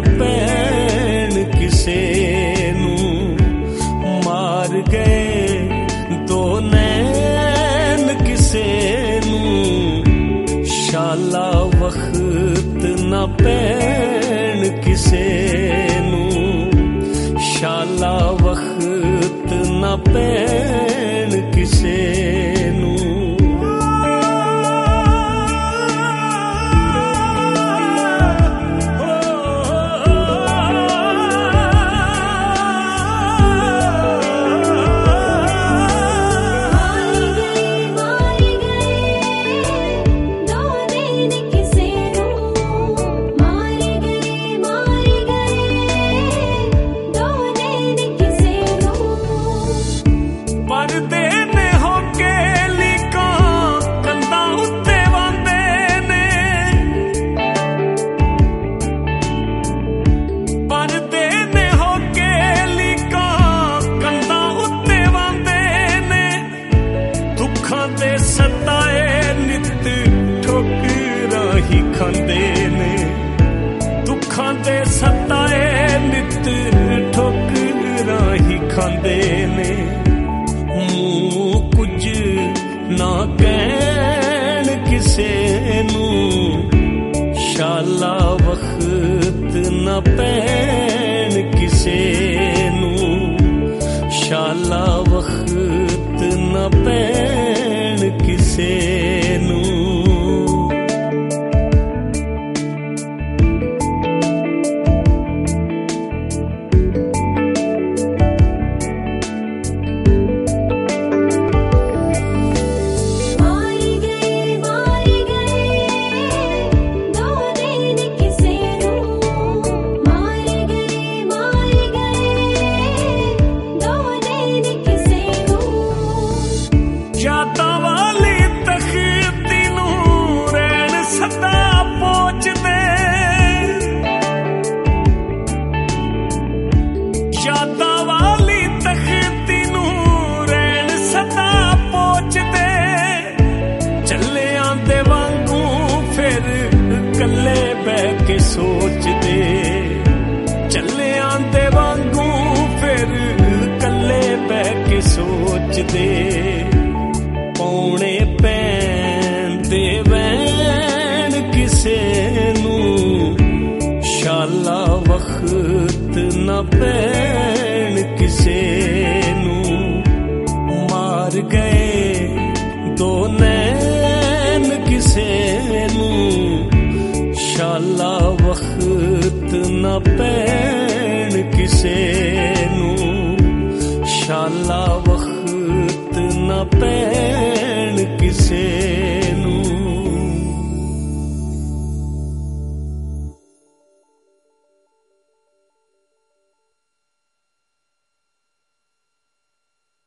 पैण किसे नूं मार गए दो नैन किसे नूं शाला वक्त ना पैण किसे नूं शाला वक्त ना पैण किसे नूं दुखां दे सताए नित ठोकरां ही खांदे ने मूं कुछ ना कहण किसे नूं शाला वक्त ना पैण किसे नूं शाला वक्त ना पैण किसे नूं के सोच दे चले आंदे वांगू फिर कल्ले बह के सोच दे पौने पैंदे वैन किसे नूं शाला वक्त ना पैण किसे नूं मार गए दो नैन किसे नूं शाला वक्त ना